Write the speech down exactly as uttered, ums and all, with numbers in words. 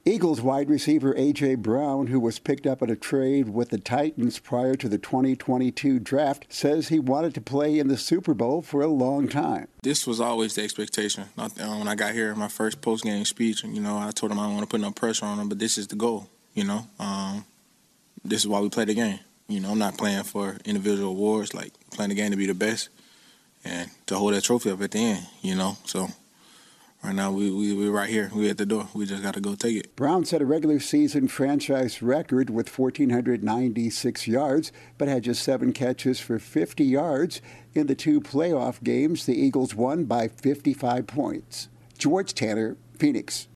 Eagles wide receiver A J. Brown, who was picked up in a trade with the Titans prior to the twenty twenty-two draft, says he wanted to play in the Super Bowl for a long time. This was always the expectation. When I got here, my first post-game speech, you know, I told him I don't want to put no pressure on him, but this is the goal, you know. Um, this is why we play the game. You know, I'm not playing for individual awards, like playing the game to be the best and to hold that trophy up at the end, you know, so... Right now, we, we, we're right here. We're at the door. We just got to go take it. Brown set a regular season franchise record with one thousand four hundred ninety-six yards, but had just seven catches for fifty yards. In the two playoff games, the Eagles won by fifty-five points. George Tanner, Phoenix.